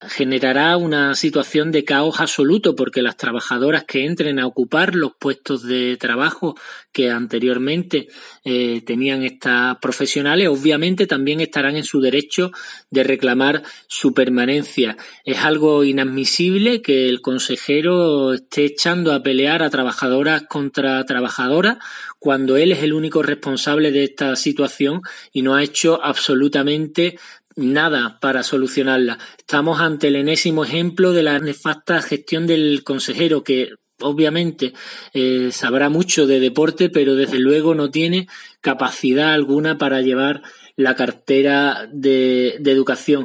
generará una situación de caos absoluto, porque las trabajadoras que entren a ocupar los puestos de trabajo que anteriormente tenían estas profesionales, obviamente también estarán en su derecho de reclamar su permanencia. Es algo inadmisible que el consejero esté echando a pelear a trabajadoras contra trabajadoras cuando él es el único responsable de esta situación y no ha hecho absolutamente nada para solucionarla. Estamos ante el enésimo ejemplo de la nefasta gestión del consejero, que obviamente sabrá mucho de deporte, pero desde luego no tiene capacidad alguna para llevar la cartera de educación.